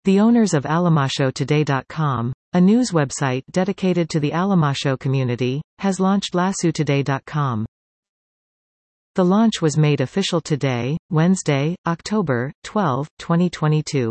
The owners of AlamashoToday.com, a news website dedicated to the Alamasho community, has launched LasuToday.com. The launch was made official today, Wednesday, October 12, 2022.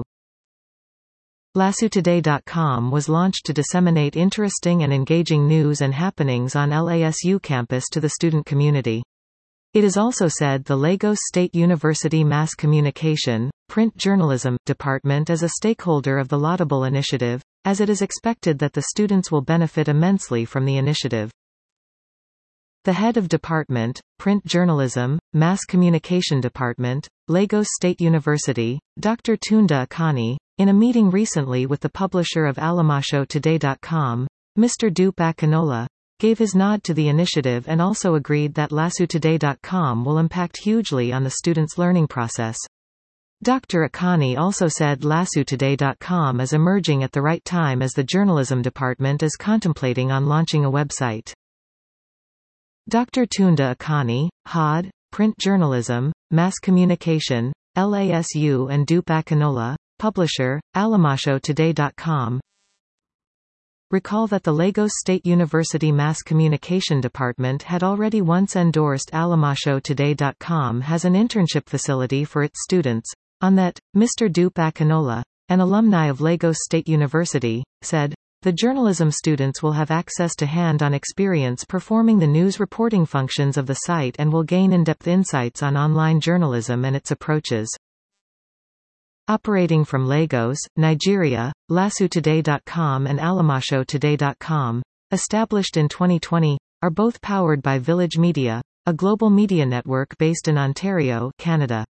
LasuToday.com was launched to disseminate interesting and engaging news and happenings on LASU campus to the student community. It is also said the Lagos State University Mass Communication, Print Journalism, Department is a stakeholder of the laudable initiative, as it is expected that the students will benefit immensely from the initiative. The head of Department, Print Journalism, Mass Communication Department, Lagos State University, Dr. Tunde Akani, in a meeting recently with the publisher of AlamashoToday.com, Mr. Dupe Akinola, gave his nod to the initiative and also agreed that LasuToday.com will impact hugely on the students' learning process. Dr. Akani also said LasuToday.com is emerging at the right time as the journalism department is contemplating on launching a website. Dr. Tunde Akani, HOD, Print Journalism, Mass Communication, LASU and Dupe Akinola, Publisher, AlamashoToday.com. Recall that the Lagos State University Mass Communication Department had already once endorsed AlamashoToday.com has an internship facility for its students. On that, Mr. Dupe Akinola, an alumni of Lagos State University, said, "The journalism students will have access to hand-on experience performing the news reporting functions of the site and will gain in-depth insights on online journalism and its approaches." Operating from Lagos, Nigeria, LasuToday.com and AlamashoToday.com, established in 2020, are both powered by Village Media, a global media network based in Ontario, Canada.